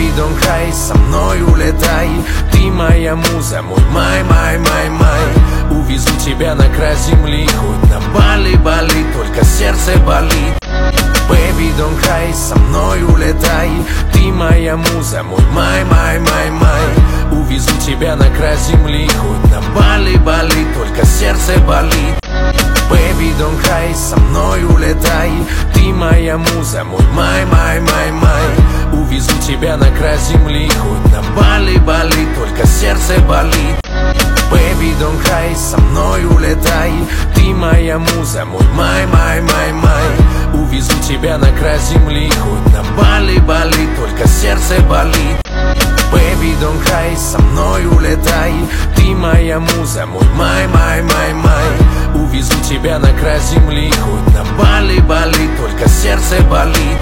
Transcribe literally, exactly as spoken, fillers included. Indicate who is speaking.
Speaker 1: Baby, don't cry, со мной улетай. Ты моя муза, мой май, май, май, май. Увезу тебя на край земли, хоть на Бали, Бали, только сердце болит. Baby, don't cry, со мной улетай. Ты моя муза, мой май, май, май, май. Увезу тебя на край земли, хоть на Бали, Бали, только сердце болит. Baby, don't cry, со мной улетай. Ты моя муза, мой май, май, май, май. Увезу тебя на край земли, хоть на Бали, Бали, только сердце болит. Baby, don't cry, со мной улетай. Ты моя муза, мой май, май, май, май. Увезу тебя на край земли, хоть на Бали, Бали, только сердце болит. Baby, don't cry, со мной улетай. Ты моя муза, мой май, май, май, май. Увезу тебя на край земли, хоть на Бали, Бали, только сердце болит.